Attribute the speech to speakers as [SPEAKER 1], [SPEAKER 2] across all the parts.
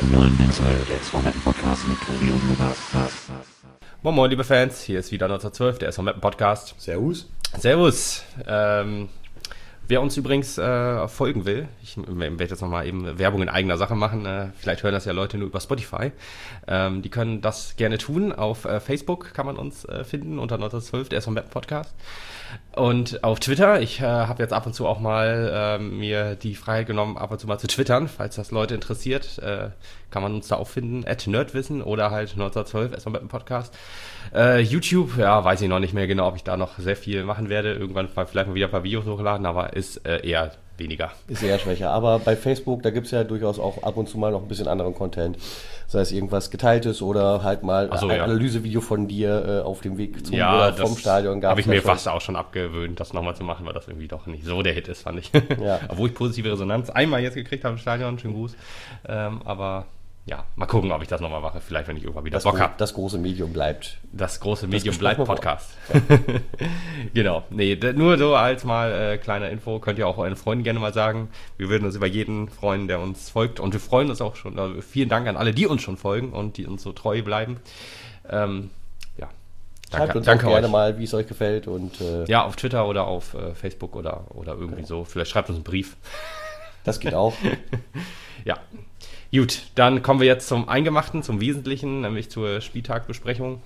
[SPEAKER 1] Moin Moin, liebe Fans, hier ist wieder 1912, der SV Meppen Podcast.
[SPEAKER 2] Servus.
[SPEAKER 1] Servus. Wer uns übrigens folgen will, ich werde jetzt nochmal eben Werbung in eigener Sache machen, vielleicht hören das ja Leute nur über Spotify, die können das gerne tun. Auf Facebook kann man uns finden unter 1912, der SV Meppen Podcast. Und auf Twitter, ich habe jetzt ab und zu auch mal mir die Freiheit genommen, ab und zu mal zu twittern, falls das Leute interessiert, kann man uns da auch finden, @nerdwissen oder halt 1912, SV Meppen Podcast. YouTube, ja, weiß ich noch nicht mehr genau, ob ich da noch sehr viel machen werde, irgendwann vielleicht mal wieder ein paar Videos hochladen, aber ist eher weniger.
[SPEAKER 2] Ist eher schwächer, aber bei Facebook, da gibt es ja durchaus auch ab und zu mal noch ein bisschen anderen Content, sei es irgendwas Geteiltes oder halt mal ein Analysevideo von dir auf dem Weg zum oder vom Stadion.
[SPEAKER 1] Habe ich mir fast auch schon abgewöhnt, das nochmal zu machen, weil das irgendwie doch nicht so der Hit ist, fand ich. Ja. Obwohl ich positive Resonanz einmal jetzt gekriegt habe im Stadion, schönen Gruß, aber ja, mal gucken, ob ich das nochmal mache. Vielleicht, wenn ich irgendwann wieder Bock habe.
[SPEAKER 2] Das große Medium bleibt.
[SPEAKER 1] Das große Medium bleibt Podcast. Genau. Nee, nur so als mal kleine Info. Könnt ihr auch euren Freunden gerne mal sagen. Wir würden uns über jeden freuen, der uns folgt. Und wir freuen uns auch schon. Also vielen Dank an alle, die uns schon folgen und die uns so treu bleiben. Ja.
[SPEAKER 2] Schreibt uns danke gerne mal, wie es euch gefällt. Und,
[SPEAKER 1] ja, auf Twitter oder auf Facebook oder irgendwie so. Vielleicht schreibt uns einen Brief.
[SPEAKER 2] Das geht auch.
[SPEAKER 1] Ja. Gut, dann kommen wir jetzt zum Eingemachten, zum Wesentlichen, nämlich zur Spieltagbesprechung.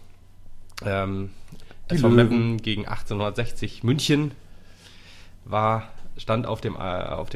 [SPEAKER 1] SV Meppen gegen 1860 München stand auf dem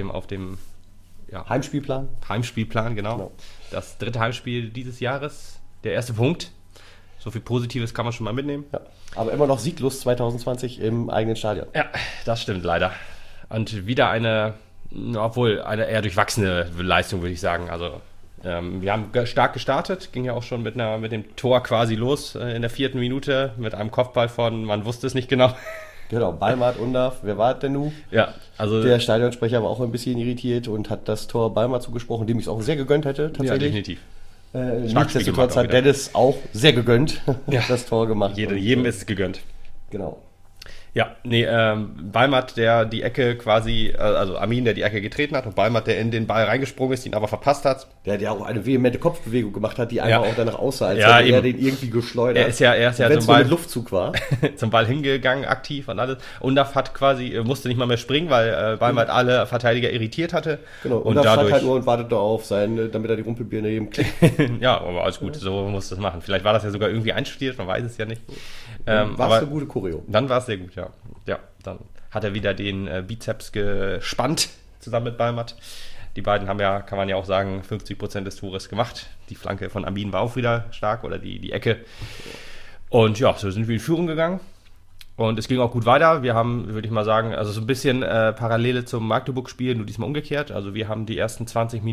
[SPEAKER 2] Heimspielplan.
[SPEAKER 1] Heimspielplan, genau. Das dritte Heimspiel dieses Jahres, der erste Punkt. So viel Positives kann man schon mal mitnehmen. Ja,
[SPEAKER 2] aber immer noch sieglos 2020 im eigenen Stadion.
[SPEAKER 1] Ja, das stimmt leider. Und wieder eine eher durchwachsene Leistung, würde ich sagen. Also wir haben stark gestartet, ging ja auch schon mit dem Tor quasi los in der 4. Minute mit einem Kopfball von, man wusste es nicht genau.
[SPEAKER 2] Genau, Balmert, Undav, wer war denn nun?
[SPEAKER 1] Ja, also
[SPEAKER 2] der Stadionsprecher war auch ein bisschen irritiert und hat das Tor Balmert zugesprochen, dem ich es auch sehr gegönnt hätte, tatsächlich.
[SPEAKER 1] Ja, definitiv.
[SPEAKER 2] Nichtsdestotrotz hat Dennis auch sehr gegönnt das Tor gemacht.
[SPEAKER 1] Jedem ist es gegönnt.
[SPEAKER 2] Genau.
[SPEAKER 1] Ja, nee, Balmert, der die Ecke quasi, also Amin, der die Ecke getreten hat und Balmert, der in den Ball reingesprungen ist, ihn aber verpasst hat.
[SPEAKER 2] Der auch eine vehemente Kopfbewegung gemacht hat, die einfach auch danach aussah, als hätte er den irgendwie geschleudert.
[SPEAKER 1] Er ist ja
[SPEAKER 2] zum Ball, mit Luftzug war.
[SPEAKER 1] Zum Ball hingegangen, aktiv und alles. Undav hat musste nicht mal mehr springen, weil Balmert alle Verteidiger irritiert hatte.
[SPEAKER 2] Genau, und Undav stand halt nur und wartete auf damit er die Rumpelbirne eben klickt.
[SPEAKER 1] Ja, aber alles gut, so musste es machen. Vielleicht war das ja sogar irgendwie einstudiert, man weiß es ja nicht.
[SPEAKER 2] War es eine gute Choreo.
[SPEAKER 1] Dann war es sehr gut, ja. Ja, dann hat er wieder den Bizeps gespannt, zusammen mit Balmert. Die beiden haben ja, kann man ja auch sagen, 50% des Tores gemacht. Die Flanke von Amin war auch wieder stark, oder die Ecke. Und ja, so sind wir in Führung gegangen. Und es ging auch gut weiter. Wir haben, würde ich mal sagen, also so ein bisschen Parallele zum Magdeburg-Spiel, nur diesmal umgekehrt. Also wir haben die ersten 25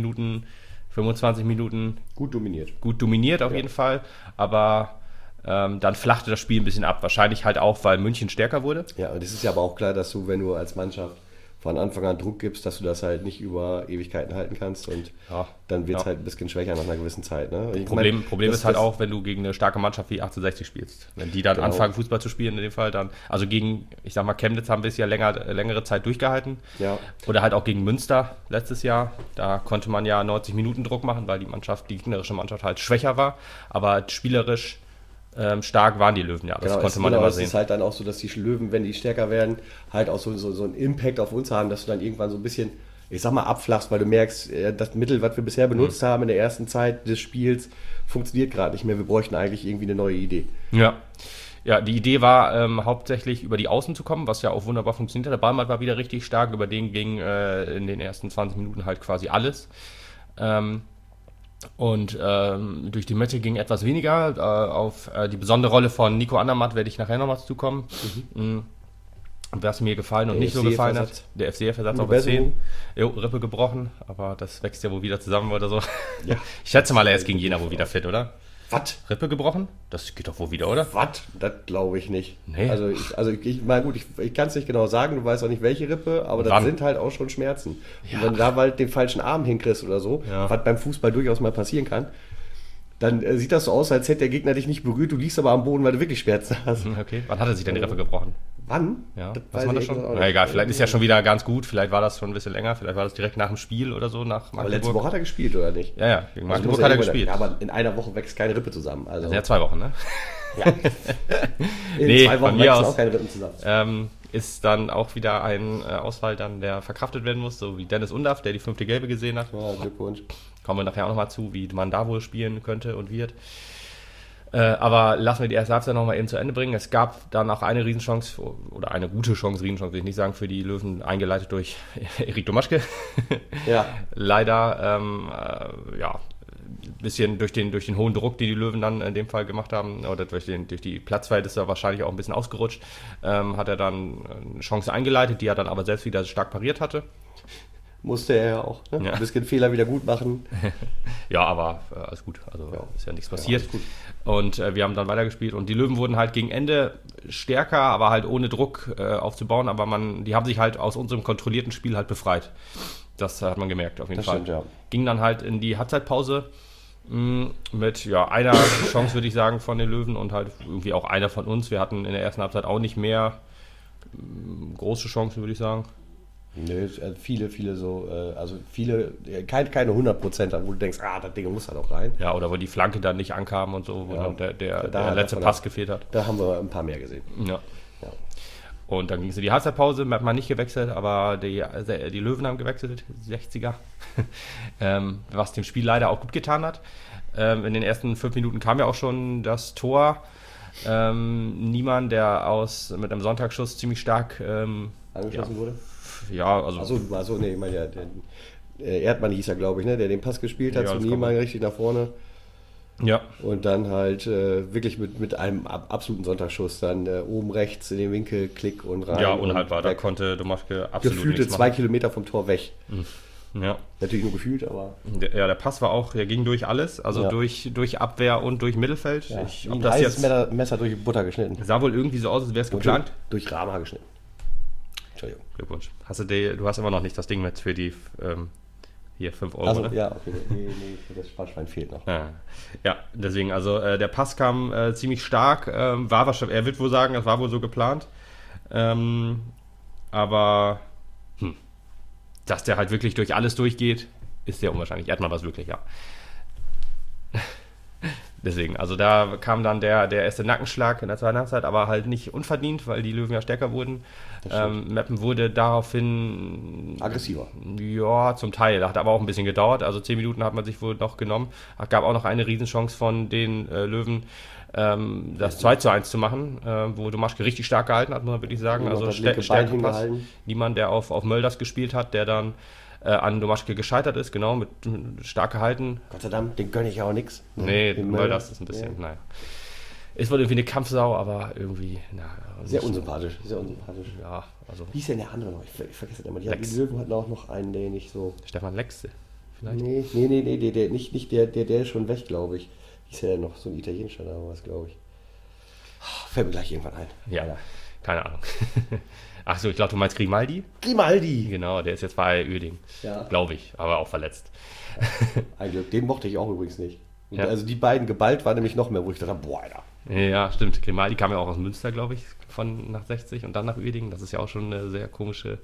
[SPEAKER 1] Minuten
[SPEAKER 2] gut
[SPEAKER 1] dominiert auf jeden Fall. Aber dann flachte das Spiel ein bisschen ab. Wahrscheinlich halt auch, weil München stärker wurde.
[SPEAKER 2] Ja, und es ist ja aber auch klar, dass du, wenn du als Mannschaft von Anfang an Druck gibst, dass du das halt nicht über Ewigkeiten halten kannst und dann wird es halt ein bisschen schwächer nach einer gewissen Zeit. Ne?
[SPEAKER 1] Problem ist halt auch, wenn du gegen eine starke Mannschaft wie 1860 spielst. Wenn die dann anfangen, Fußball zu spielen in dem Fall, dann, also gegen, ich sag mal, Chemnitz haben wir es ja längere Zeit durchgehalten. Ja. Oder halt auch gegen Münster letztes Jahr. Da konnte man ja 90 Minuten Druck machen, weil die gegnerische Mannschaft halt schwächer war, aber spielerisch stark waren die Löwen, ja. Das konnte man immer sehen.
[SPEAKER 2] Es ist halt dann auch so, dass die Löwen, wenn die stärker werden, halt auch so einen Impact auf uns haben, dass du dann irgendwann so ein bisschen, ich sag mal, abflachst, weil du merkst, das Mittel, was wir bisher benutzt haben in der ersten Zeit des Spiels, funktioniert gerade nicht mehr. Wir bräuchten eigentlich irgendwie eine neue Idee.
[SPEAKER 1] Ja. Ja, die Idee war hauptsächlich über die Außen zu kommen, was ja auch wunderbar funktioniert hat. Der Balmert war wieder richtig stark, über den ging in den ersten 20 Minuten halt quasi alles. Und durch die Mitte ging etwas weniger. Auf die besondere Rolle von Nico Andermatt werde ich nachher nochmal zukommen. Was mir gefallen und nicht so gefallen hat. Der FCF-Ersatz auf 10. Rippe gebrochen, aber das wächst ja wohl wieder zusammen oder so. Ja. Ich schätze mal, er ist gegen Jena wohl wieder fit, oder?
[SPEAKER 2] Was?
[SPEAKER 1] Rippe gebrochen? Das geht doch wohl wieder, oder?
[SPEAKER 2] Was? Das glaube ich nicht.
[SPEAKER 1] Nee.
[SPEAKER 2] Ich meine, gut, ich kann es nicht genau sagen, du weißt auch nicht, welche Rippe, aber das sind halt auch schon Schmerzen. Ja. Und wenn du da halt den falschen Arm hinkriegst oder so, was beim Fußball durchaus mal passieren kann, dann sieht das so aus, als hätte der Gegner dich nicht berührt, du liegst aber am Boden, weil du wirklich Schmerzen hast.
[SPEAKER 1] Okay. Wann hat er sich denn die Rippe gebrochen?
[SPEAKER 2] Wann?
[SPEAKER 1] Ja,
[SPEAKER 2] Das
[SPEAKER 1] weiß
[SPEAKER 2] weiß
[SPEAKER 1] man
[SPEAKER 2] ich
[SPEAKER 1] das schon?
[SPEAKER 2] eigentlich auch
[SPEAKER 1] Na
[SPEAKER 2] nicht.
[SPEAKER 1] egal, vielleicht ist ja schon wieder ganz gut, vielleicht war das schon ein bisschen länger, vielleicht war das direkt nach dem Spiel oder so, nach
[SPEAKER 2] Aber letzte
[SPEAKER 1] Magdeburg.
[SPEAKER 2] Woche hat er gespielt, oder nicht?
[SPEAKER 1] Ja, ja, gegen
[SPEAKER 2] Also
[SPEAKER 1] Magdeburg
[SPEAKER 2] muss
[SPEAKER 1] hat er
[SPEAKER 2] irgendwo-
[SPEAKER 1] gespielt.
[SPEAKER 2] Ja, aber in einer Woche wächst keine Rippe zusammen. Also,
[SPEAKER 1] Das sind ja 2 Wochen, ne?
[SPEAKER 2] ja. In
[SPEAKER 1] Nee,
[SPEAKER 2] 2
[SPEAKER 1] von
[SPEAKER 2] Wochen
[SPEAKER 1] mir
[SPEAKER 2] wächst
[SPEAKER 1] aus.
[SPEAKER 2] auch keine Rippen zusammen.
[SPEAKER 1] Ist dann auch wieder ein Ausfall dann, der verkraftet werden muss, so wie Dennis Undaff, der die 5. Gelbe gesehen hat.
[SPEAKER 2] Ja, Glückwunsch.
[SPEAKER 1] Kommen wir nachher auch nochmal zu, wie man da wohl spielen könnte und wird. Aber lassen wir die erste Halbzeit nochmal eben zu Ende bringen. Es gab dann auch eine Riesenchance, oder eine gute Chance, Riesenchance will ich nicht sagen, für die Löwen, eingeleitet durch Erik Domaschke.
[SPEAKER 2] Ja.
[SPEAKER 1] Leider, ein bisschen durch den hohen Druck, den die Löwen dann in dem Fall gemacht haben, oder durch die Platzverhältnisse wahrscheinlich auch ein bisschen ausgerutscht, hat er dann eine Chance eingeleitet, die er dann aber selbst wieder stark pariert hatte.
[SPEAKER 2] Musste er ja auch. Ne?
[SPEAKER 1] Ja.
[SPEAKER 2] Ein bisschen Fehler wieder gut machen.
[SPEAKER 1] Ja, aber alles gut. Also
[SPEAKER 2] Ja.
[SPEAKER 1] ist ja nichts passiert.
[SPEAKER 2] alles gut.
[SPEAKER 1] Und wir haben dann weitergespielt. Und die Löwen wurden halt gegen Ende stärker, aber halt ohne Druck aufzubauen. Aber die haben sich halt aus unserem kontrollierten Spiel halt befreit. Das hat man gemerkt, auf jeden
[SPEAKER 2] Das
[SPEAKER 1] Fall.
[SPEAKER 2] stimmt, ja.
[SPEAKER 1] Ging dann halt in die Halbzeitpause mit einer Chance, würde ich sagen, von den Löwen und halt irgendwie auch einer von uns. Wir hatten in der ersten Halbzeit auch nicht mehr große Chancen, würde ich sagen.
[SPEAKER 2] Nö, viele so, keine 100%, wo du denkst, das Ding muss halt auch rein.
[SPEAKER 1] Ja, oder wo die Flanke dann nicht ankam und so, wo
[SPEAKER 2] Ja.
[SPEAKER 1] dann der
[SPEAKER 2] Da-
[SPEAKER 1] letzte
[SPEAKER 2] davon
[SPEAKER 1] Pass
[SPEAKER 2] ab.
[SPEAKER 1] gefehlt hat.
[SPEAKER 2] Da haben wir ein paar mehr gesehen.
[SPEAKER 1] Ja.
[SPEAKER 2] Ja.
[SPEAKER 1] Und dann ging es in die Halbzeitpause, hat man nicht gewechselt, aber die Löwen haben gewechselt, 60er, was dem Spiel leider auch gut getan hat. In den ersten 5 Minuten kam ja auch schon das Tor. Niemann, der mit einem Sonntagsschuss ziemlich stark,
[SPEAKER 2] Angeschossen wurde.
[SPEAKER 1] ja, also
[SPEAKER 2] Achso, nee, ich meine ja, der Erdmann hieß er, glaube ich, ne, der den Pass gespielt hat
[SPEAKER 1] Ja,
[SPEAKER 2] zu
[SPEAKER 1] das kann
[SPEAKER 2] Niemann
[SPEAKER 1] man.
[SPEAKER 2] richtig nach vorne.
[SPEAKER 1] ja,
[SPEAKER 2] Und dann halt wirklich mit einem absoluten Sonntagsschuss dann oben rechts in den Winkel, Klick und rein.
[SPEAKER 1] ja, unhaltbar.
[SPEAKER 2] Und
[SPEAKER 1] Da
[SPEAKER 2] weg.
[SPEAKER 1] konnte Domaschke absolut
[SPEAKER 2] Gefühlte
[SPEAKER 1] nichts
[SPEAKER 2] 2
[SPEAKER 1] machen.
[SPEAKER 2] Kilometer vom Tor weg.
[SPEAKER 1] Ja.
[SPEAKER 2] Natürlich nur gefühlt, aber
[SPEAKER 1] Der Pass war auch, der ging durch alles, also
[SPEAKER 2] Ja.
[SPEAKER 1] durch Abwehr und durch Mittelfeld.
[SPEAKER 2] ja,
[SPEAKER 1] Ob
[SPEAKER 2] ein
[SPEAKER 1] das
[SPEAKER 2] heißes
[SPEAKER 1] jetzt
[SPEAKER 2] Messer durch Butter geschnitten.
[SPEAKER 1] sah wohl irgendwie so aus, als wäre es geplant.
[SPEAKER 2] Durch Rama geschnitten. Entschuldigung.
[SPEAKER 1] Glückwunsch. Du hast immer noch nicht das Ding mit für die hier 5 Euro,
[SPEAKER 2] Also,
[SPEAKER 1] ne?
[SPEAKER 2] ja, okay. Nee, das Sparschwein fehlt noch.
[SPEAKER 1] Ja, deswegen, also der Pass kam ziemlich stark, war wahrscheinlich, er wird wohl sagen, das war wohl so geplant. Aber dass der halt wirklich durch alles durchgeht, ist sehr unwahrscheinlich. Erdmann war es wirklich, ja. Deswegen, also da kam dann der erste Nackenschlag in der zweiten Halbzeit, aber halt nicht unverdient, weil die Löwen ja stärker wurden. Meppen wurde daraufhin
[SPEAKER 2] Aggressiver.
[SPEAKER 1] Ja, zum Teil. Hat aber auch ein bisschen gedauert. Also 10 Minuten hat man sich wohl noch genommen. Es gab auch noch eine Riesenchance von den Löwen, das 2:1 zu machen, wo Domaschke richtig stark gehalten hat, muss man wirklich sagen.
[SPEAKER 2] Ja,
[SPEAKER 1] Also
[SPEAKER 2] das linke Bein
[SPEAKER 1] stärker Pass.
[SPEAKER 2] hingehalten.
[SPEAKER 1] Niemand, der auf Mölders gespielt hat, der dann an Domaschke gescheitert ist, genau, mit stark gehalten.
[SPEAKER 2] Gott sei Dank, den gönne ich ja auch nichts.
[SPEAKER 1] Nee,
[SPEAKER 2] Den
[SPEAKER 1] Mölders ist ein bisschen,
[SPEAKER 2] Ja.
[SPEAKER 1] naja. Ist wohl irgendwie eine Kampfsau, aber irgendwie,
[SPEAKER 2] Sehr unsympathisch, sehr unsympathisch.
[SPEAKER 1] Ja, also
[SPEAKER 2] Wie ist denn der andere noch? Ich vergesse das immer. Die
[SPEAKER 1] Lex.
[SPEAKER 2] Löwen hatten auch noch einen, der nicht so.
[SPEAKER 1] Stefan Lex vielleicht.
[SPEAKER 2] Nee, der nicht der ist schon weg, glaube ich. Hieß ja noch so ein italienischer Name, was glaube ich. Fällt mir gleich irgendwann ein.
[SPEAKER 1] Ja, keine Ahnung. Ach so, ich glaube, du meinst Grimaldi?
[SPEAKER 2] Grimaldi!
[SPEAKER 1] Genau, der ist jetzt bei Uerdingen.
[SPEAKER 2] Ja.
[SPEAKER 1] Glaube ich, aber auch verletzt.
[SPEAKER 2] Ein Glück. Den mochte ich auch übrigens nicht. Und
[SPEAKER 1] Ja.
[SPEAKER 2] Also die beiden geballt war nämlich noch mehr, wo ich dachte, boah, Alter.
[SPEAKER 1] Ja, stimmt. Grimaldi kam ja auch aus Münster, glaube ich, nach 60 und dann nach Uerdingen. Das ist ja auch schon eine sehr komischer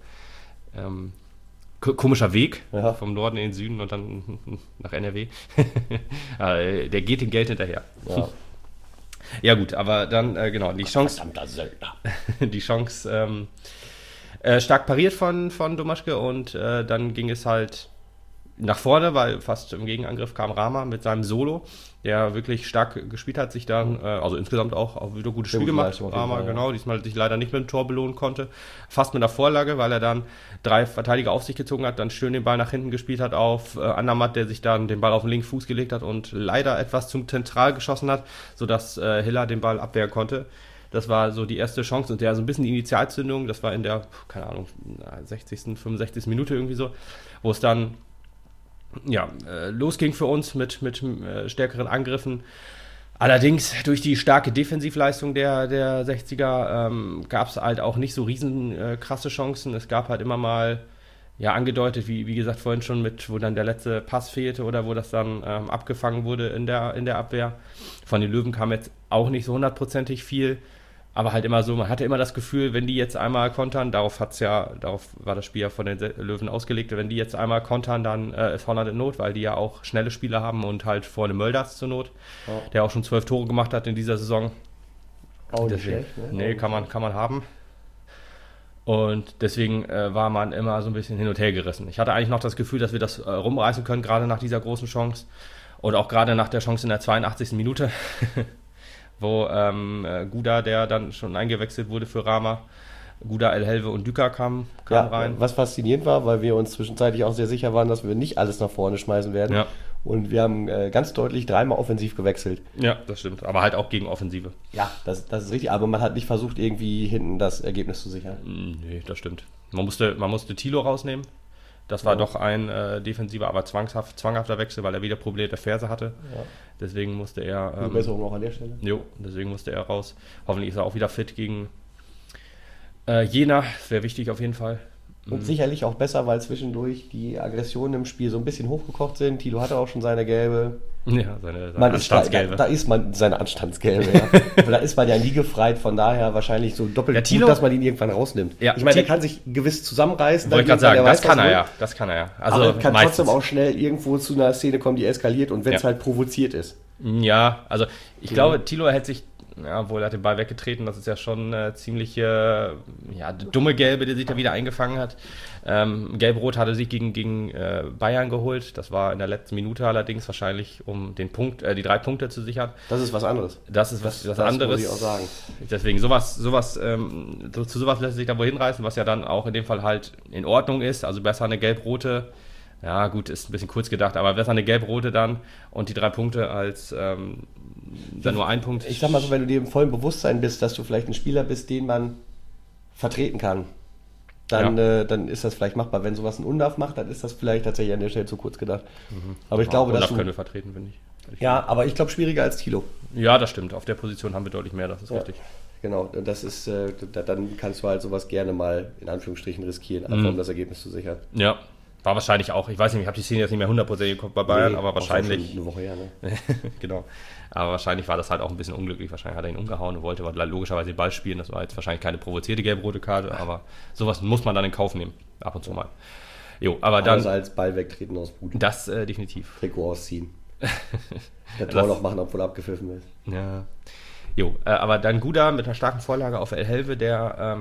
[SPEAKER 1] Weg
[SPEAKER 2] Ja.
[SPEAKER 1] vom Norden in den Süden und dann nach NRW. Der geht dem Geld hinterher.
[SPEAKER 2] Ja.
[SPEAKER 1] Ja gut, aber dann, genau, die Chance,
[SPEAKER 2] Verdammter Söldner.
[SPEAKER 1] die Chance stark pariert von Domaschke und dann ging es halt nach vorne, weil fast im Gegenangriff kam Rama mit seinem Solo, der wirklich stark gespielt hat, sich dann, also insgesamt auch wieder gutes
[SPEAKER 2] Sehr
[SPEAKER 1] Spiel
[SPEAKER 2] gute
[SPEAKER 1] gemacht.
[SPEAKER 2] Leistung auf jeden
[SPEAKER 1] Rama,
[SPEAKER 2] Fall, ja.
[SPEAKER 1] genau, diesmal sich leider nicht mit dem Tor belohnen konnte. Fast mit einer Vorlage, weil er dann 3 Verteidiger auf sich gezogen hat, dann schön den Ball nach hinten gespielt hat auf Andermatt, der sich dann den Ball auf den linken Fuß gelegt hat und leider etwas zum Zentral geschossen hat, sodass Hiller den Ball abwehren konnte. Das war so die erste Chance und der so ein bisschen die Initialzündung, das war in der, keine Ahnung, 60., 65. Minute irgendwie so, wo es dann losging für uns mit stärkeren Angriffen. Allerdings durch die starke Defensivleistung der 60er gab es halt auch nicht so riesen krasse Chancen. Es gab halt immer mal angedeutet, wie gesagt vorhin schon, wo dann der letzte Pass fehlte oder wo das dann abgefangen wurde in der Abwehr. Von den Löwen kam jetzt auch nicht so hundertprozentig viel. Aber halt immer so, man hatte immer das Gefühl, wenn die jetzt einmal kontern, darauf war das Spiel ja von den Löwen ausgelegt, wenn die jetzt einmal kontern, dann ist Holland in Not, weil die ja auch schnelle Spieler haben und halt vorne Mölders zur Not, der auch schon 12 Tore gemacht hat in dieser Saison.
[SPEAKER 2] Auch nicht schlecht, ne?
[SPEAKER 1] Nee, kann man haben. Und deswegen war man immer so ein bisschen hin und her gerissen. Ich hatte eigentlich noch das Gefühl, dass wir das rumreißen können, gerade nach dieser großen Chance. Und auch gerade nach der Chance in der 82. Minute, wo Guda, der dann schon eingewechselt wurde für Rama, Guda, El-Helve und Düker kam rein.
[SPEAKER 2] Was faszinierend war, weil wir uns zwischenzeitlich auch sehr sicher waren, dass wir nicht alles nach vorne schmeißen werden.
[SPEAKER 1] Ja.
[SPEAKER 2] Und wir haben ganz deutlich 3-mal offensiv gewechselt.
[SPEAKER 1] Ja, das stimmt. Aber halt auch gegen Offensive.
[SPEAKER 2] Ja, das ist richtig. Aber man hat nicht versucht, irgendwie hinten das Ergebnis zu sichern.
[SPEAKER 1] Nee, das stimmt. Man musste Thilo rausnehmen. Das war doch ein defensiver, aber zwanghafter Wechsel, weil er wieder Probleme der Ferse hatte. Ja. Deswegen musste er...
[SPEAKER 2] Besserung auch an der Stelle.
[SPEAKER 1] Deswegen musste er raus. Hoffentlich ist er auch wieder fit gegen Jena. Das wäre wichtig auf jeden Fall.
[SPEAKER 2] Und sicherlich auch besser, weil zwischendurch die Aggressionen im Spiel so ein bisschen hochgekocht sind. Thilo hatte auch schon seine gelbe.
[SPEAKER 1] Ja, seine Anstandsgelbe.
[SPEAKER 2] Da ist man seine Anstandsgelbe, ja. Aber da ist man ja nie gefreit, von daher wahrscheinlich so doppelt
[SPEAKER 1] Thilo,
[SPEAKER 2] gut, dass man ihn irgendwann rausnimmt.
[SPEAKER 1] Ja,
[SPEAKER 2] ich meine, der kann sich gewiss zusammenreißen.
[SPEAKER 1] Wollte ich gerade sagen, das kann er ja. Also
[SPEAKER 2] aber er kann trotzdem auch schnell irgendwo zu einer Szene kommen, die eskaliert und wenn es halt provoziert ist.
[SPEAKER 1] Ja, also ich glaube, Thilo hätte sich, obwohl er hat den Ball weggetreten, das ist ja schon eine ziemliche dumme Gelbe, die sich da wieder eingefangen hat. Gelb-Rot hatte sich gegen Bayern geholt. Das war in der letzten Minute allerdings wahrscheinlich, um den Punkt, die 3 Punkte zu sichern.
[SPEAKER 2] Das ist was anderes.
[SPEAKER 1] Das ist was anderes.
[SPEAKER 2] Muss ich auch sagen.
[SPEAKER 1] Deswegen zu sowas lässt sich da wohl hinreißen, was ja dann auch in dem Fall halt in Ordnung ist. Also besser eine Gelb-Rote. Ja gut, ist ein bisschen kurz gedacht, aber besser eine Gelb-Rote dann und die 3 Punkte als dann nur 1 Punkt.
[SPEAKER 2] Ich sag mal so, wenn du dir im vollen Bewusstsein bist, dass du vielleicht ein Spieler bist, den man vertreten kann, dann ist das vielleicht machbar. Wenn sowas ein Undav macht, dann ist das vielleicht tatsächlich an der Stelle zu kurz gedacht. Aber ich glaube,
[SPEAKER 1] Undav können wir vertreten, finde ich.
[SPEAKER 2] Ja, aber ich glaube schwieriger als Thilo.
[SPEAKER 1] Ja, das stimmt. Auf der Position haben wir deutlich mehr, das ist richtig.
[SPEAKER 2] Genau, und das ist, dann kannst du halt sowas gerne mal in Anführungsstrichen riskieren, einfach um das Ergebnis zu sichern.
[SPEAKER 1] Ja. War wahrscheinlich auch, ich weiß nicht, ich habe die Szene jetzt nicht mehr 100% geguckt bei Bayern, aber wahrscheinlich...
[SPEAKER 2] Eine Woche her, ne?
[SPEAKER 1] Genau. Aber wahrscheinlich war das halt auch ein bisschen unglücklich. Wahrscheinlich hat er ihn umgehauen und wollte logischerweise den Ball spielen. Das war jetzt wahrscheinlich keine provozierte gelb-rote Karte, aber sowas muss man dann in Kauf nehmen. Ab und zu mal. Jo, aber dann...
[SPEAKER 2] Also als Ball wegtreten aus Boden.
[SPEAKER 1] Das definitiv.
[SPEAKER 2] Trikot ausziehen. Der Tor noch machen, obwohl abgepfiffen ist.
[SPEAKER 1] Ja. Jo, aber dann Guda mit einer starken Vorlage auf El-Helve, der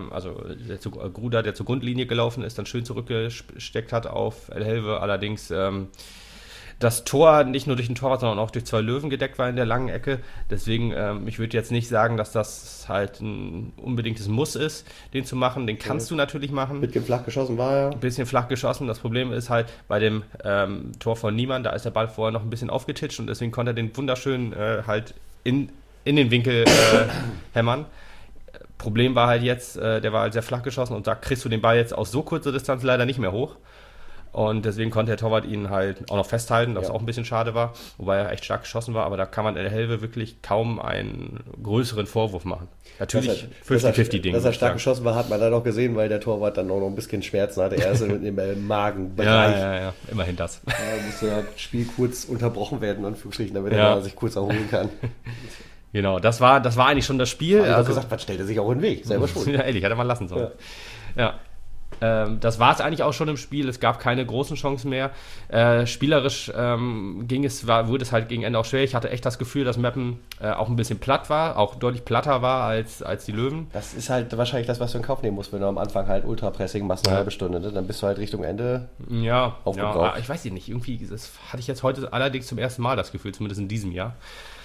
[SPEAKER 1] zur Grundlinie gelaufen ist, dann schön zurückgesteckt hat auf El-Helve, allerdings das Tor nicht nur durch den Torwart, sondern auch durch 2 Löwen gedeckt war in der langen Ecke. Deswegen, ich würde jetzt nicht sagen, dass das halt ein unbedingtes Muss ist, den zu machen. Den kannst du natürlich machen.
[SPEAKER 2] Ein bisschen flach geschossen war er.
[SPEAKER 1] Ein bisschen flach geschossen. Das Problem ist halt bei dem Tor von Niemann, da ist der Ball vorher noch ein bisschen aufgetitscht und deswegen konnte er den wunderschön halt in den Winkel hämmern. Problem war halt jetzt, der war halt sehr flach geschossen und da kriegst du den Ball jetzt aus so kurzer Distanz leider nicht mehr hoch. Und deswegen konnte der Torwart ihn halt auch noch festhalten, was auch ein bisschen schade war, wobei er echt stark geschossen war, aber da kann man El-Helve wirklich kaum einen größeren Vorwurf machen. Natürlich 50-50-Ding.
[SPEAKER 2] Dass er stark geschossen war, hat man dann auch gesehen, weil der Torwart dann auch noch ein bisschen Schmerzen hatte. Er ist im Magenbereich.
[SPEAKER 1] Ja, immerhin das.
[SPEAKER 2] Da musste das Spiel kurz unterbrochen werden, in Anführungsstrichen, damit er sich kurz erholen kann.
[SPEAKER 1] Genau, das war eigentlich schon das Spiel.
[SPEAKER 2] Aber ich habe gesagt, was stellt er sich auch in den Weg? Selber schon.
[SPEAKER 1] Ja, ehrlich, hätte man lassen sollen. Ja. Das war es eigentlich auch schon im Spiel. Es gab keine großen Chancen mehr. Spielerisch wurde es halt gegen Ende auch schwer. Ich hatte echt das Gefühl, dass Meppen auch ein bisschen platt war, auch deutlich platter war als die Löwen.
[SPEAKER 2] Das ist halt wahrscheinlich das, was du in Kauf nehmen musst, wenn du am Anfang halt Ultrapressing machst, eine halbe Stunde. Ne? Dann bist du halt Richtung Ende aufgebraucht.
[SPEAKER 1] Ja, ich weiß nicht. Irgendwie, das hatte ich jetzt heute allerdings zum ersten Mal das Gefühl, zumindest in diesem Jahr.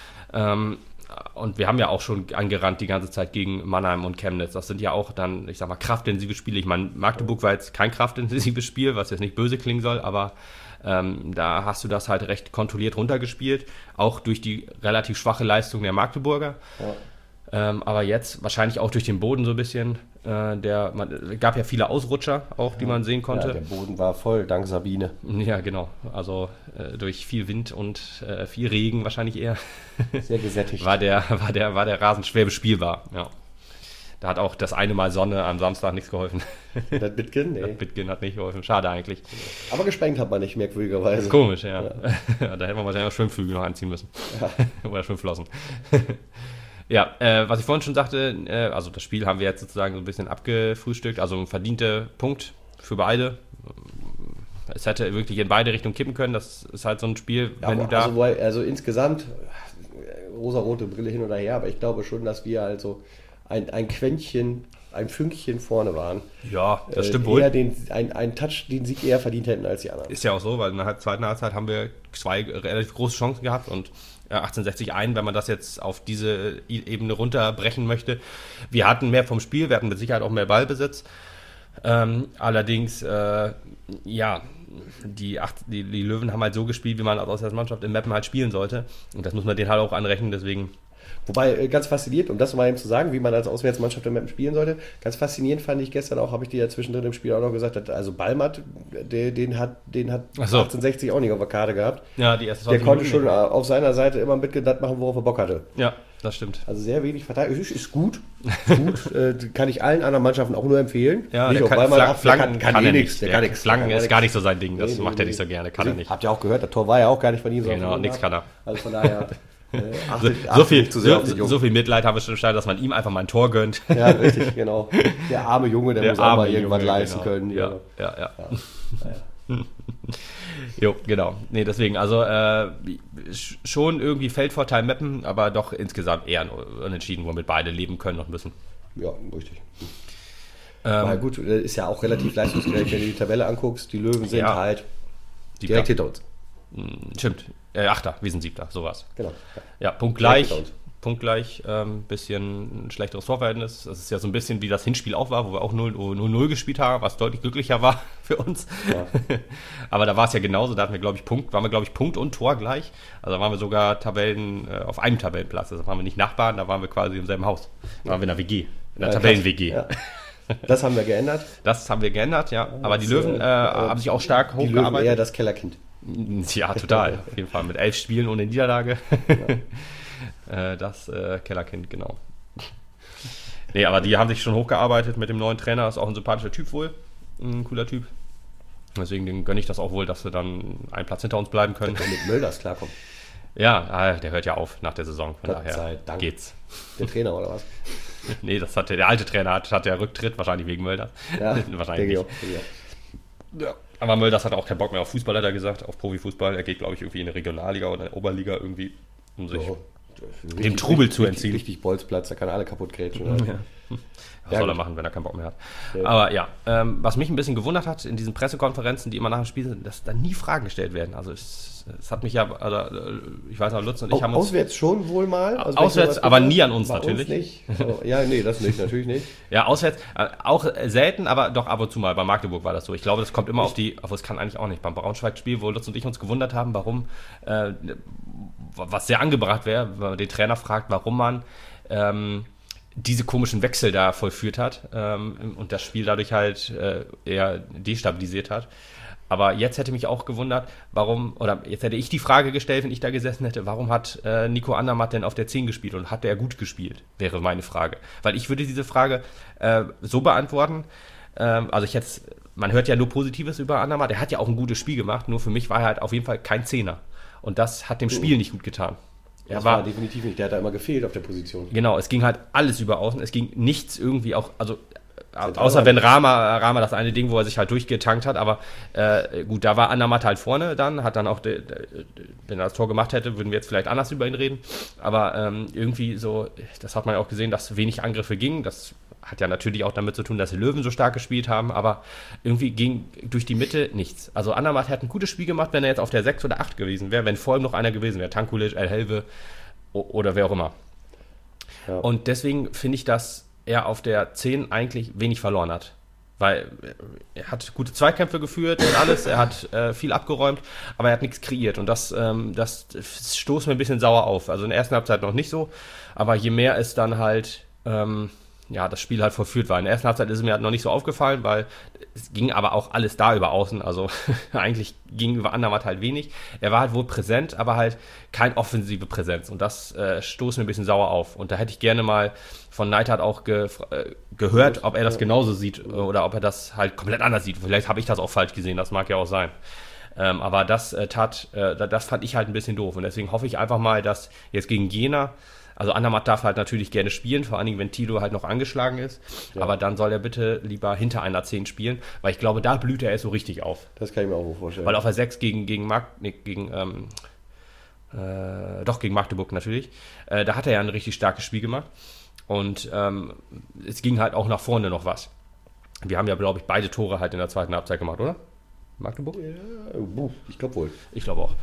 [SPEAKER 1] Und wir haben ja auch schon angerannt die ganze Zeit gegen Mannheim und Chemnitz. Das sind ja auch dann, ich sag mal, kraftintensive Spiele. Ich meine, Magdeburg war jetzt kein kraftintensives Spiel, was jetzt nicht böse klingen soll, aber da hast du das halt recht kontrolliert runtergespielt, auch durch die relativ schwache Leistung der Magdeburger. Ja. Aber jetzt wahrscheinlich auch durch den Boden so ein bisschen. Gab ja viele Ausrutscher auch, die man sehen konnte.
[SPEAKER 2] Ja, der Boden war voll, dank Sabine.
[SPEAKER 1] Ja, genau. Also durch viel Wind und viel Regen wahrscheinlich eher.
[SPEAKER 2] Sehr gesättigt.
[SPEAKER 1] war der Rasen schwer bespielbar. Ja. Da hat auch das eine Mal Sonne am Samstag nichts geholfen.
[SPEAKER 2] Das Bitgen? Nee.
[SPEAKER 1] Das Bitgen hat nicht geholfen. Schade eigentlich.
[SPEAKER 2] Aber gesprengt hat man nicht, merkwürdigerweise.
[SPEAKER 1] Komisch, ja. Da hätte man wahrscheinlich auch Schwimmflügel noch anziehen müssen. Ja. Oder Schwimmflossen. Ja, was ich vorhin schon sagte, also das Spiel haben wir jetzt sozusagen so ein bisschen abgefrühstückt, also ein verdienter Punkt für beide. Es hätte wirklich in beide Richtungen kippen können, das ist halt so ein Spiel,
[SPEAKER 2] Ja,
[SPEAKER 1] wenn du da...
[SPEAKER 2] also insgesamt, rosa-rote Brille hin oder her, aber ich glaube schon, dass wir also ein Quäntchen, ein Fünkchen vorne waren.
[SPEAKER 1] Ja, das stimmt wohl.
[SPEAKER 2] Eher einen Touch, den Sieg eher verdient hätten als die anderen.
[SPEAKER 1] Ist ja auch so, weil in der zweiten Halbzeit haben wir 2 relativ große Chancen gehabt und 1860 ein, wenn man das jetzt auf diese Ebene runterbrechen möchte. Wir hatten mehr vom Spiel, wir hatten mit Sicherheit auch mehr Ballbesitz. Allerdings, die Löwen haben halt so gespielt, wie man als Auswärtsmannschaft im Mappen halt spielen sollte. Und das muss man denen halt auch anrechnen, deswegen...
[SPEAKER 2] Wobei, ganz faszinierend, um das mal eben zu sagen, wie man als Auswärtsmannschaft im Mappen spielen sollte, ganz faszinierend fand ich gestern auch, habe ich dir ja zwischendrin im Spiel auch noch gesagt, also Ballmatt, den hat 1860 auch nicht auf der Karte gehabt.
[SPEAKER 1] Ja, die erste
[SPEAKER 2] Der konnte schon auf seiner Seite immer das machen, worauf er Bock hatte.
[SPEAKER 1] Ja, das stimmt.
[SPEAKER 2] Also sehr wenig Verteidigung. Ist gut. Kann ich allen anderen Mannschaften auch nur empfehlen.
[SPEAKER 1] Ja,
[SPEAKER 2] nicht
[SPEAKER 1] Flanken kann er nicht. Flanken ist gar nicht so sein Ding. Das
[SPEAKER 2] Nee,
[SPEAKER 1] macht er nicht so gerne. Kann er nicht.
[SPEAKER 2] Habt ihr auch gehört, das Tor war ja auch gar nicht von ihm.
[SPEAKER 1] Genau, nichts kann er.
[SPEAKER 2] Also von daher...
[SPEAKER 1] So viel Mitleid haben wir schon gestartet, dass man ihm einfach mal ein Tor gönnt.
[SPEAKER 2] Ja, richtig, genau. Der arme Junge, der muss auch mal irgendwas leisten können.
[SPEAKER 1] Ja. Jo, genau. Nee, deswegen, also schon irgendwie Feldvorteil Meppen, aber doch insgesamt eher unentschieden, womit beide leben können und müssen.
[SPEAKER 2] Ja, richtig. Na gut, ist ja auch relativ leistungsgerecht, wenn du die Tabelle anguckst. Die Löwen sind halt direkt hinter uns.
[SPEAKER 1] Stimmt. 8. Wir sind 7. sowas.
[SPEAKER 2] Genau.
[SPEAKER 1] Ja, punktgleich. Bisschen ein schlechteres Torverhältnis. Das ist ja so ein bisschen wie das Hinspiel auch war, wo wir auch 0-0 gespielt haben, was deutlich glücklicher war für uns. Ja. Aber da war es ja genauso, da hatten wir, waren wir Punkt und Tor gleich. Also da waren wir sogar auf einem Tabellenplatz. Also da waren wir nicht Nachbarn, da waren wir quasi im selben Haus. Da waren wir in der WG, in der Tabellen-WG. Ja.
[SPEAKER 2] Das haben wir geändert.
[SPEAKER 1] Ja. Aber die Löwen haben sich auch stark hochgearbeitet. Die Löwen
[SPEAKER 2] eher das Kellerkind.
[SPEAKER 1] Ja, total. Auf jeden Fall. Mit 11 Spielen ohne Niederlage. Ja. Das Kellerkind, genau. Nee, aber die haben sich schon hochgearbeitet mit dem neuen Trainer. Ist auch ein sympathischer Typ wohl. Ein cooler Typ. Deswegen gönne ich das auch wohl, dass wir dann einen Platz hinter uns bleiben können.
[SPEAKER 2] Mit Mölders klarkommen.
[SPEAKER 1] Ja, der hört ja auf nach der Saison. Von
[SPEAKER 2] Gott
[SPEAKER 1] daher
[SPEAKER 2] Dank.
[SPEAKER 1] Geht's.
[SPEAKER 2] Der Trainer oder was?
[SPEAKER 1] Nee, der alte Trainer hat ja Rücktritt, wahrscheinlich wegen Mölders.
[SPEAKER 2] Ja,
[SPEAKER 1] wahrscheinlich nicht. Ja. Aber Mölders hat auch keinen Bock mehr auf Fußball, hat er gesagt, auf Profifußball. Er geht, glaube ich, irgendwie in eine Regionalliga oder eine Oberliga irgendwie, um sich dem Trubel zu entziehen.
[SPEAKER 2] Richtig Bolzplatz, da kann er alle kaputt grätschen.
[SPEAKER 1] Was soll er machen, wenn er keinen Bock mehr hat? Ja. Aber ja, was mich ein bisschen gewundert hat in diesen Pressekonferenzen, die immer nach dem Spiel sind, dass da nie Fragen gestellt werden. Also es hat mich ja, ich weiß noch, Lutz und ich haben uns...
[SPEAKER 2] Auswärts schon wohl mal.
[SPEAKER 1] Also auswärts, aber nie an uns natürlich.
[SPEAKER 2] Uns nicht. Also, ja, nee, das nicht, natürlich nicht.
[SPEAKER 1] Ja, auswärts auch selten, aber doch ab und zu mal. Bei Magdeburg war das so. Ich glaube, das kommt immer auf die... Aber es kann eigentlich auch nicht. Beim Braunschweig-Spiel, wo Lutz und ich uns gewundert haben, warum, was sehr angebracht wäre, wenn man den Trainer fragt, warum man... diese komischen Wechsel da vollführt hat und das Spiel dadurch halt eher destabilisiert hat. Aber jetzt hätte mich auch gewundert, jetzt hätte ich die Frage gestellt, wenn ich da gesessen hätte, warum hat Nico Andermatt denn auf der 10 gespielt und hat er gut gespielt, wäre meine Frage. Weil ich würde diese Frage so beantworten, man hört ja nur Positives über Andermatt, er hat ja auch ein gutes Spiel gemacht, nur für mich war er halt auf jeden Fall kein Zehner. Und das hat dem Spiel nicht gut getan.
[SPEAKER 2] Das war definitiv nicht. Der hat da immer gefehlt auf der Position.
[SPEAKER 1] Genau, es ging halt alles über außen. Es ging nichts irgendwie auch, also außer wenn Rama das eine Ding, wo er sich halt durchgetankt hat, aber gut, da war Andermatt halt vorne dann, hat dann auch, wenn er das Tor gemacht hätte, würden wir jetzt vielleicht anders über ihn reden, aber irgendwie so, das hat man ja auch gesehen, dass wenig Angriffe gingen, das hat ja natürlich auch damit zu tun, dass die Löwen so stark gespielt haben, aber irgendwie ging durch die Mitte nichts. Also Andermatt hat ein gutes Spiel gemacht, wenn er jetzt auf der 6 oder 8 gewesen wäre, wenn vor ihm noch einer gewesen wäre, Tankulic, El Helve oder wer auch immer. Ja. Und deswegen finde ich, dass er auf der 10 eigentlich wenig verloren hat. Weil er hat gute Zweikämpfe geführt und alles, er hat viel abgeräumt, aber er hat nichts kreiert und das stoßt mir ein bisschen sauer auf. Also in der ersten Halbzeit noch nicht so, aber je mehr es dann halt das Spiel halt vollführt war. In der ersten Halbzeit ist es mir halt noch nicht so aufgefallen, weil es ging aber auch alles da über außen. Also eigentlich ging über Andermatt halt wenig. Er war halt wohl präsent, aber halt keine offensive Präsenz. Und das stoßt mir ein bisschen sauer auf. Und da hätte ich gerne mal von Neidhardt auch gehört, ob er das genauso sieht oder ob er das halt komplett anders sieht. Vielleicht habe ich das auch falsch gesehen, das mag ja auch sein. Aber das fand ich halt ein bisschen doof. Und deswegen hoffe ich einfach mal, dass jetzt gegen Jena Also Andermatt darf halt natürlich gerne spielen, vor allen Dingen, wenn Tilo halt noch angeschlagen ist. Ja. Aber dann soll er bitte lieber hinter einer 10 spielen, weil ich glaube, da blüht er so richtig auf.
[SPEAKER 2] Das kann ich mir auch vorstellen.
[SPEAKER 1] Weil auf der 6 gegen Magdeburg natürlich, da hat er ja ein richtig starkes Spiel gemacht. Und es ging halt auch nach vorne noch was. Wir haben ja, glaube ich, beide Tore halt in der zweiten Halbzeit gemacht, oder? Magdeburg?
[SPEAKER 2] Ja, ich glaube wohl.
[SPEAKER 1] Ich glaube auch.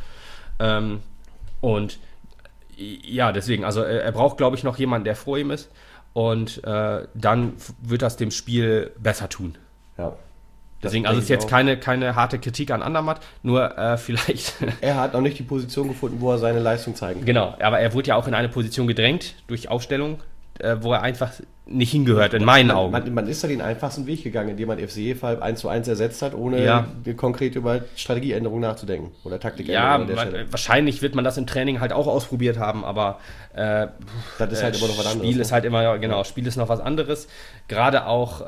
[SPEAKER 1] Und ja, deswegen, also er braucht, glaube ich, noch jemanden, der vor ihm ist. Und dann wird das dem Spiel besser tun.
[SPEAKER 2] Ja.
[SPEAKER 1] Deswegen, also ist jetzt keine harte Kritik an Andermatt, nur vielleicht...
[SPEAKER 2] Er hat noch nicht die Position gefunden, wo er seine Leistung zeigen kann.
[SPEAKER 1] Genau, aber er wurde ja auch in eine Position gedrängt durch Aufstellung, wo er einfach nicht hingehört, in meinen Augen.
[SPEAKER 2] Man ist da den einfachsten Weg gegangen, indem man FC Fall 1:1 ersetzt hat, ohne konkret über Strategieänderungen nachzudenken oder Taktikänderungen.
[SPEAKER 1] Ja, wahrscheinlich wird man das im Training halt auch ausprobiert haben, aber
[SPEAKER 2] das ist halt immer noch was anderes.
[SPEAKER 1] Spiel ist halt immer, genau, Spiel ist noch was anderes. Gerade auch,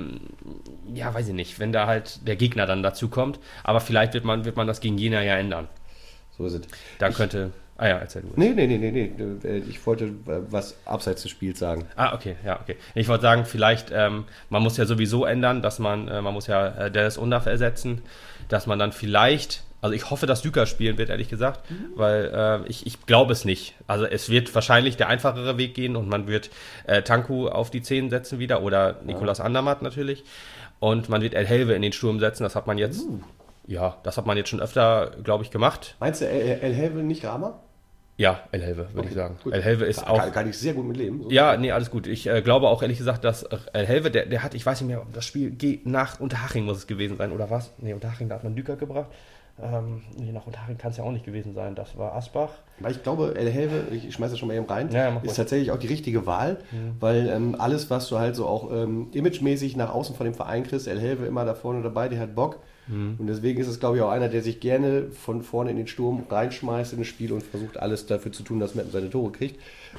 [SPEAKER 1] weiß ich nicht, wenn da halt der Gegner dann dazu kommt, aber vielleicht wird man das gegen Jena ja ändern.
[SPEAKER 2] So ist es.
[SPEAKER 1] Da könnte... Ah ja, erzähl du.
[SPEAKER 2] Nee. Ich wollte was abseits des Spiels sagen.
[SPEAKER 1] Okay. Ich wollte sagen, vielleicht, man muss ja sowieso ändern, dass man muss ja Dennis Undaff ersetzen, dass man dann vielleicht, also ich hoffe, dass Düker spielen wird, ehrlich gesagt, weil ich glaube es nicht. Also es wird wahrscheinlich der einfachere Weg gehen und man wird Tanku auf die 10 setzen wieder oder Nikolaus Andermatt natürlich und man wird El Helve in den Sturm setzen, das hat man jetzt... Ja, das hat man jetzt schon öfter, glaube ich, gemacht.
[SPEAKER 2] Meinst du El Helve nicht Rama?
[SPEAKER 1] Ja, El Helve, würde ich sagen.
[SPEAKER 2] Gut.
[SPEAKER 1] El Helve ist auch...
[SPEAKER 2] Kann ich sehr gut mitleben. So.
[SPEAKER 1] Ja, nee, alles gut. Ich glaube auch, ehrlich gesagt, dass El Helve, der hat, ich weiß nicht mehr, das Spiel nach Unterhaching muss es gewesen sein, oder was? Nee, Unterhaching, da hat man Düker gebracht. Nach Unterhaching kann es ja auch nicht gewesen sein. Das war Asbach.
[SPEAKER 2] Weil ich glaube, El Helve, ich schmeiße das schon mal eben rein, ist tatsächlich auch die richtige Wahl, weil alles, was du halt so auch imagemäßig nach außen von dem Verein kriegst, El Helve immer da vorne dabei, der hat Bock. Und deswegen ist es, glaube ich, auch einer, der sich gerne von vorne in den Sturm reinschmeißt in das Spiel und versucht, alles dafür zu tun, dass Meppen seine Tore kriegt.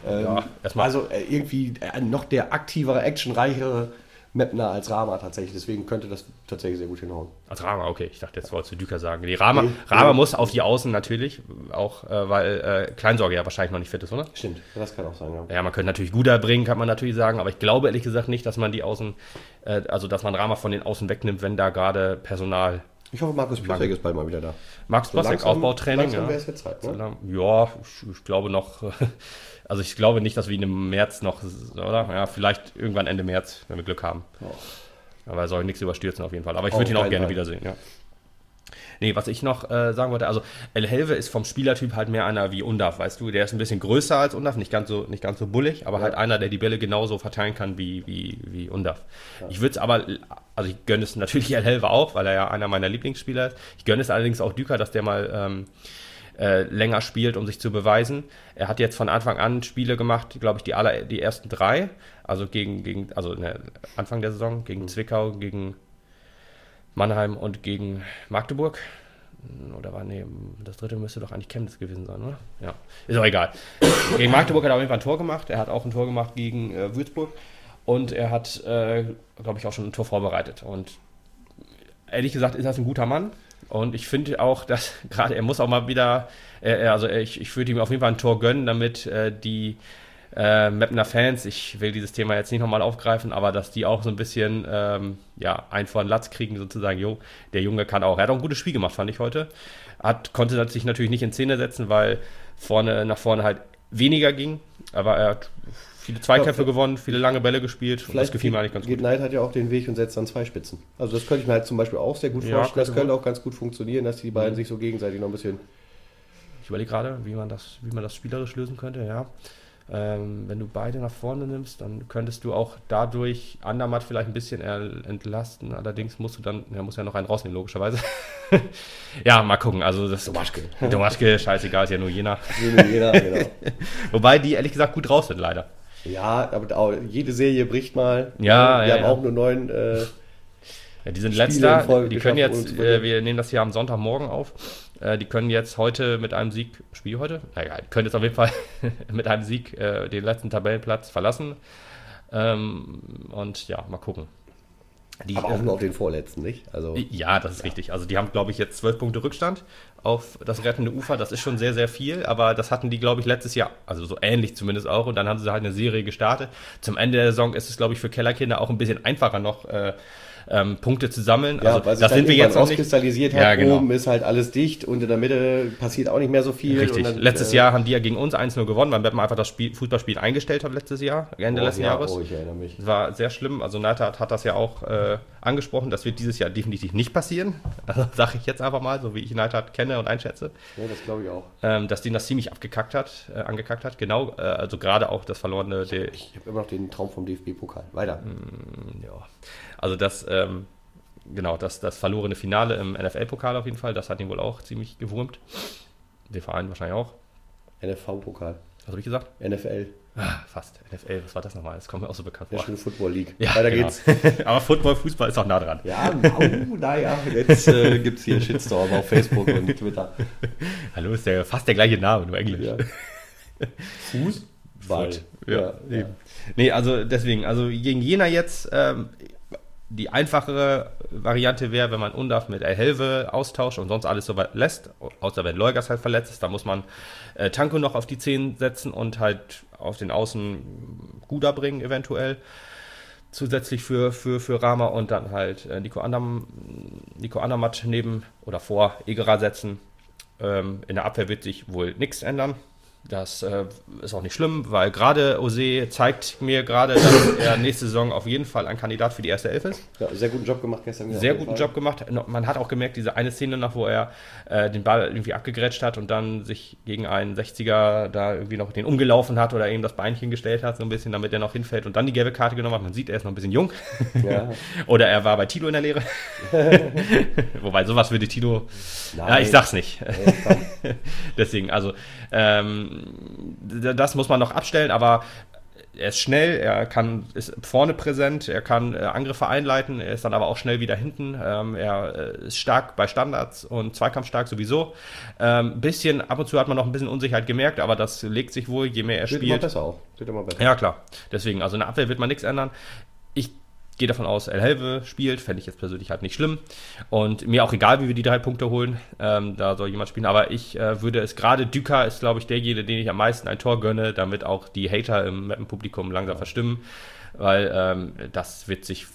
[SPEAKER 2] Also irgendwie noch der aktivere, actionreichere Meppner als Rama tatsächlich. Deswegen könnte das tatsächlich sehr gut hinhauen.
[SPEAKER 1] Als Rama, okay. Ich dachte, jetzt wolltest du Düker sagen. Nee, Rama muss auf die Außen natürlich, auch weil Kleinsorge ja wahrscheinlich noch nicht fit ist, oder?
[SPEAKER 2] Stimmt, das kann auch sein, ja.
[SPEAKER 1] Ja, man könnte natürlich Guda bringen, kann man natürlich sagen, aber ich glaube ehrlich gesagt nicht, dass man die Außen, dass man Rama von den Außen wegnimmt, wenn da gerade Personal...
[SPEAKER 2] Ich hoffe, Markus Piotrek ist bald mal wieder da.
[SPEAKER 1] Markus Piotrek, Aufbautraining.
[SPEAKER 2] Langsam wäre es jetzt Zeit, ne?
[SPEAKER 1] Ja, ich glaube noch... Also ich glaube nicht, dass wir ihn im März noch, oder? Ja, vielleicht irgendwann Ende März, wenn wir Glück haben. Oh. Aber er soll nichts überstürzen auf jeden Fall. Aber ich würde ihn auch gerne wiedersehen, ja. Nee, was ich noch sagen wollte, also El Helve ist vom Spielertyp halt mehr einer wie Undaff, weißt du? Der ist ein bisschen größer als Undaff, nicht ganz so bullig, aber halt einer, der die Bälle genauso verteilen kann wie Undaff. Ja. Ich würde es aber, also ich gönne es natürlich El Helve auch, weil er ja einer meiner Lieblingsspieler ist. Ich gönne es allerdings auch Düker, dass der mal... länger spielt, um sich zu beweisen. Er hat jetzt von Anfang an Spiele gemacht, glaube ich, die ersten 3, also Anfang der Saison, gegen Zwickau, gegen Mannheim und gegen Magdeburg. Oder das dritte müsste doch eigentlich Chemnitz gewesen sein, oder? Ja, ist auch egal. Gegen Magdeburg hat er auf jeden Fall ein Tor gemacht. Er hat auch ein Tor gemacht gegen Würzburg und er hat, glaube ich, auch schon ein Tor vorbereitet. Und ehrlich gesagt ist das ein guter Mann. Und ich finde auch, dass gerade er muss auch mal wieder, ich würde ihm auf jeden Fall ein Tor gönnen, damit die Meppner Fans, ich will dieses Thema jetzt nicht nochmal aufgreifen, aber dass die auch so ein bisschen einen vor den Latz kriegen, sozusagen, der Junge kann auch. Er hat auch ein gutes Spiel gemacht, fand ich heute. Konnte sich natürlich nicht in Szene setzen, weil nach vorne halt weniger ging, aber er hat viele Zweikämpfe gewonnen, viele lange Bälle gespielt.
[SPEAKER 2] Vielleicht das gefiel mir eigentlich ganz gut. Knight hat ja auch den Weg und setzt dann 2 Spitzen. Also das könnte ich mir halt zum Beispiel auch sehr gut vorstellen. Das könnte auch ganz gut funktionieren, dass die beiden sich so gegenseitig noch ein bisschen...
[SPEAKER 1] Ich überlege gerade, wie man das spielerisch lösen könnte, ja. Wenn du beide nach vorne nimmst, dann könntest du auch dadurch Andermatt vielleicht ein bisschen entlasten. Allerdings muss ja noch einen rausnehmen, logischerweise. Ja, mal gucken. Also das Domaschke, scheißegal, ist ja nur Jena. Jena, genau. Wobei die ehrlich gesagt gut raus sind, leider.
[SPEAKER 2] Ja, aber auch jede Serie bricht mal.
[SPEAKER 1] Ja,
[SPEAKER 2] wir haben auch nur 9
[SPEAKER 1] die sind letzter, die können jetzt, wir nehmen das hier am Sonntagmorgen auf, die können jetzt heute mit einem Sieg, Spiel heute? Naja, die können jetzt auf jeden Fall mit einem Sieg den letzten Tabellenplatz verlassen. Und ja, mal gucken.
[SPEAKER 2] Aber auch nur auf den vorletzten, nicht? Also,
[SPEAKER 1] ja, das ist richtig. Also die haben, glaube ich, jetzt 12 Punkte Rückstand auf das rettende Ufer. Das ist schon sehr, sehr viel. Aber das hatten die, glaube ich, letztes Jahr, also so ähnlich zumindest auch. Und dann haben sie halt eine Serie gestartet. Zum Ende der Saison ist es, glaube ich, für Kellerkinder auch ein bisschen einfacher noch, Punkte zu sammeln.
[SPEAKER 2] Ja,
[SPEAKER 1] also
[SPEAKER 2] weil
[SPEAKER 1] das sind wir jetzt noch nicht.
[SPEAKER 2] Rauskristallisiert hat,
[SPEAKER 1] ja, genau.
[SPEAKER 2] Oben ist halt alles dicht und in der Mitte passiert auch nicht mehr so viel.
[SPEAKER 1] Richtig.
[SPEAKER 2] Und dann,
[SPEAKER 1] letztes Jahr haben die ja gegen uns 1-0 gewonnen, weil Meppen einfach das Fußballspiel eingestellt hat letztes Jahr, Ende letzten Jahres.
[SPEAKER 2] Oh, ich erinnere mich.
[SPEAKER 1] Das war sehr schlimm. Also Neidhardt hat das ja auch angesprochen. Das wird dieses Jahr definitiv nicht passieren. Also sage ich jetzt einfach mal, so wie ich Neidhardt kenne und einschätze.
[SPEAKER 2] Ja, das glaube ich auch.
[SPEAKER 1] Dass denen das ziemlich angekackt hat. Genau, also gerade auch das verlorene...
[SPEAKER 2] Ich habe immer noch den Traum vom DFB-Pokal. Weiter.
[SPEAKER 1] Ja. Also das... Genau, das verlorene Finale im NFL-Pokal auf jeden Fall, das hat ihn wohl auch ziemlich gewurmt. Den Verein wahrscheinlich auch.
[SPEAKER 2] NFV-Pokal.
[SPEAKER 1] Was habe ich gesagt?
[SPEAKER 2] NFL.
[SPEAKER 1] Fast. NFL, was war das nochmal? Das kommt mir auch so bekannt vor.
[SPEAKER 2] National Football League.
[SPEAKER 1] Ja,
[SPEAKER 2] weiter
[SPEAKER 1] genau.
[SPEAKER 2] geht's.
[SPEAKER 1] Aber Fußball ist auch nah dran.
[SPEAKER 2] Ja, naja, jetzt gibt es hier Shitstorm auf Facebook und Twitter.
[SPEAKER 1] Hallo, ist ja fast der gleiche Name, nur Englisch.
[SPEAKER 2] Ja. Fußball.
[SPEAKER 1] Ja. Nee, also deswegen, also gegen Jena jetzt... die einfachere Variante wäre, wenn man Undav mit Elhelve austauscht und sonst alles so weit lässt, außer wenn Leugas halt verletzt ist, da muss man Tanko noch auf die 10 setzen und halt auf den Außen Guda bringen eventuell, zusätzlich für Rama und dann halt Nico Andermatt neben oder vor Egerer setzen. In der Abwehr wird sich wohl nichts ändern. Das ist auch nicht schlimm, weil gerade Ose zeigt mir gerade, dass er nächste Saison auf jeden Fall ein Kandidat für die erste Elf ist.
[SPEAKER 2] Ja, sehr guten Job gemacht gestern.
[SPEAKER 1] Sehr guten Job gemacht. Man hat auch gemerkt, diese eine Szene noch, wo er den Ball irgendwie abgegrätscht hat und dann sich gegen einen 60er da irgendwie noch den umgelaufen hat oder ihm das Beinchen gestellt hat, so ein bisschen, damit er noch hinfällt und dann die gelbe Karte genommen hat. Man sieht, er ist noch ein bisschen jung. Ja. Oder er war bei Tilo in der Lehre. Wobei, sowas würde Tilo...
[SPEAKER 2] Nein.
[SPEAKER 1] Ja, ich sag's nicht. Deswegen, also das muss man noch abstellen, aber er ist schnell, ist vorne präsent, er kann Angriffe einleiten, er ist dann aber auch schnell wieder hinten, er ist stark bei Standards und Zweikampfstark sowieso. Ab und zu hat man noch ein bisschen Unsicherheit gemerkt, aber das legt sich wohl, je mehr er spielt.
[SPEAKER 2] Wird immer besser.
[SPEAKER 1] Ja, klar. Deswegen, also in der Abwehr wird man nichts ändern. Ich gehe davon aus, Elhelve spielt, fände ich jetzt persönlich halt nicht schlimm. Und mir auch egal, wie wir die 3 Punkte holen, da soll jemand spielen. Aber ich würde es, gerade Düker ist, glaube ich, derjenige, den ich am meisten ein Tor gönne, damit auch die Hater im Publikum langsam verstimmen. Weil das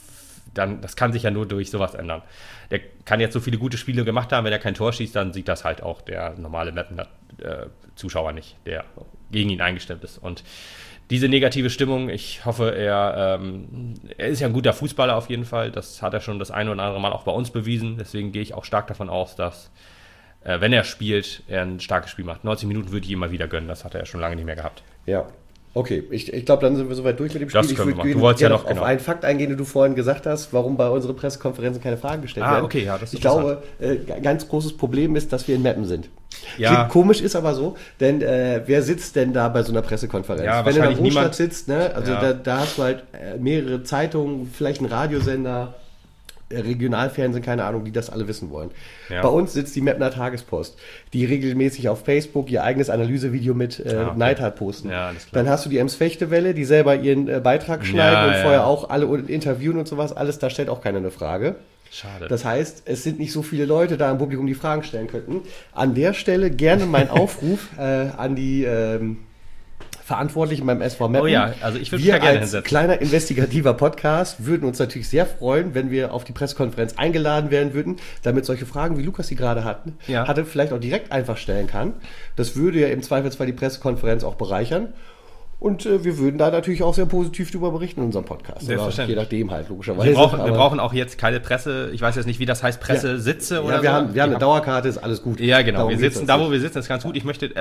[SPEAKER 1] kann sich ja nur durch sowas ändern. Der kann jetzt so viele gute Spiele gemacht haben, wenn er kein Tor schießt, dann sieht das halt auch der normale Zuschauer nicht, der gegen ihn eingestimmt ist. Und diese negative Stimmung, ich hoffe, er ist ja ein guter Fußballer auf jeden Fall. Das hat er schon das eine oder andere Mal auch bei uns bewiesen. Deswegen gehe ich auch stark davon aus, dass, wenn er spielt, er ein starkes Spiel macht. 90 Minuten würde ich ihm mal wieder gönnen. Das hat er ja schon lange nicht mehr gehabt.
[SPEAKER 2] Ja. Okay, ich glaube, dann sind wir soweit durch mit dem Spiel.
[SPEAKER 1] Das können wir machen. Du wolltest ja noch
[SPEAKER 2] auf einen Fakt eingehen, den du vorhin gesagt hast, warum bei unseren Pressekonferenzen keine Fragen gestellt werden.
[SPEAKER 1] Okay, ja, das ist
[SPEAKER 2] Ich glaube, ganz großes Problem ist, dass wir in Meppen sind.
[SPEAKER 1] Ja.
[SPEAKER 2] Klingt komisch, ist aber so, denn wer sitzt denn da bei so einer Pressekonferenz?
[SPEAKER 1] Ja,
[SPEAKER 2] wenn du in der
[SPEAKER 1] wahrscheinlich
[SPEAKER 2] Großstadt sitzt, ne? Also
[SPEAKER 1] ja.
[SPEAKER 2] da hast du halt mehrere Zeitungen, vielleicht einen Radiosender, Regionalfernsehen, keine Ahnung, die das alle wissen wollen.
[SPEAKER 1] Ja.
[SPEAKER 2] Bei uns sitzt die Meppner Tagespost, die regelmäßig auf Facebook ihr eigenes Analysevideo mit Neidhardt posten.
[SPEAKER 1] Ja, alles klar.
[SPEAKER 2] Dann hast du die Ems-Fechte-Welle, die selber ihren Beitrag schneiden und vorher auch alle interviewen und sowas. Alles, da stellt auch keiner eine Frage.
[SPEAKER 1] Schade.
[SPEAKER 2] Das heißt, es sind nicht so viele Leute da im Publikum, die Fragen stellen könnten. An der Stelle gerne mein Aufruf an die Verantwortlichen beim SV Meppen.
[SPEAKER 1] Oh ja, also ich würde mich da gerne hinsetzen.
[SPEAKER 2] Kleiner investigativer Podcast würden uns natürlich sehr freuen, wenn wir auf die Pressekonferenz eingeladen werden würden, damit solche Fragen, wie Lukas sie gerade hatte, vielleicht auch direkt einfach stellen kann. Das würde ja im Zweifelsfall die Pressekonferenz auch bereichern. Und wir würden da natürlich auch sehr positiv darüber berichten in unserem Podcast.
[SPEAKER 1] Selbstverständlich.
[SPEAKER 2] Je nachdem halt, logischerweise.
[SPEAKER 1] Wir brauchen auch jetzt keine Presse, ich weiß jetzt nicht, wie das heißt, Pressesitze oder
[SPEAKER 2] so. Wir haben eine
[SPEAKER 1] haben
[SPEAKER 2] Dauerkarte, ist alles gut.
[SPEAKER 1] Ja, genau. Wir sitzen da, wo wir sitzen, ist ganz gut.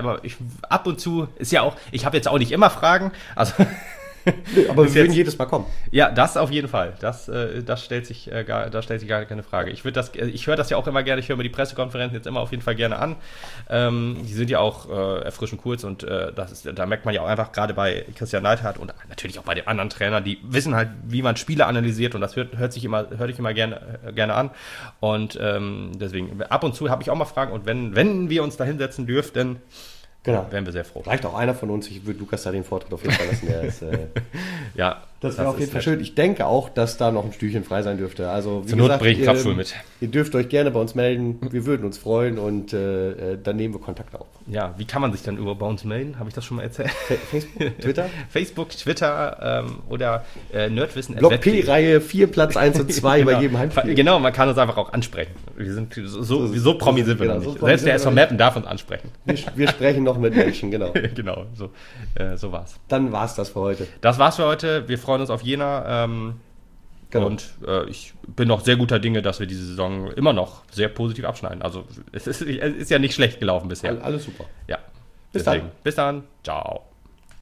[SPEAKER 1] Ab und zu ist ja auch, ich habe jetzt auch nicht immer Fragen, also...
[SPEAKER 2] Aber wir würden jedes Mal kommen.
[SPEAKER 1] Ja, das auf jeden Fall. Das stellt sich gar keine Frage. Ich höre das ja auch immer gerne. Ich höre mir die Pressekonferenzen jetzt immer auf jeden Fall gerne an. Die sind ja auch erfrischend kurz und da merkt man ja auch einfach gerade bei Christian Neidhardt und natürlich auch bei den anderen Trainern, die wissen halt, wie man Spiele analysiert und das höre ich immer gerne an. Und deswegen ab und zu habe ich auch mal Fragen und wenn wir uns da hinsetzen dürften, wären wir sehr froh.
[SPEAKER 2] Vielleicht auch einer von uns, ich würde Lukas da den Vortritt auf jeden Fall lassen. Der ist,
[SPEAKER 1] ja,
[SPEAKER 2] Das wäre auf jeden Fall schön. Ich denke auch, dass da noch ein Stühlchen frei sein dürfte. Also, wie
[SPEAKER 1] Zur Not
[SPEAKER 2] gesagt,
[SPEAKER 1] bringe ich Klappstuhl mit.
[SPEAKER 2] Ihr dürft euch gerne bei uns melden. Wir würden uns freuen und dann nehmen wir Kontakt auf.
[SPEAKER 1] Ja, wie kann man sich dann bei uns melden? Habe ich das schon mal erzählt?
[SPEAKER 2] Facebook, Twitter?
[SPEAKER 1] Facebook, Twitter oder Nerdwissen.
[SPEAKER 2] Block P-Reihe 4, Platz 1 und 2
[SPEAKER 1] genau.
[SPEAKER 2] bei jedem Heimspiel.
[SPEAKER 1] Genau, man kann uns einfach auch ansprechen. Wir sind so Promi sind wir noch nicht. Selbst der SV Meppen darf uns ansprechen.
[SPEAKER 2] Wir sprechen noch mit Menschen, genau.
[SPEAKER 1] Genau, so war's.
[SPEAKER 2] Dann war's das für heute.
[SPEAKER 1] Das war's für heute. Wir freuen uns auf Jena. Genau. Und ich bin noch sehr guter Dinge, dass wir diese Saison immer noch sehr positiv abschneiden. Also es ist ja nicht schlecht gelaufen bisher.
[SPEAKER 2] Alles super.
[SPEAKER 1] Ja.
[SPEAKER 2] Bis dann.
[SPEAKER 1] Bis dann. Ciao.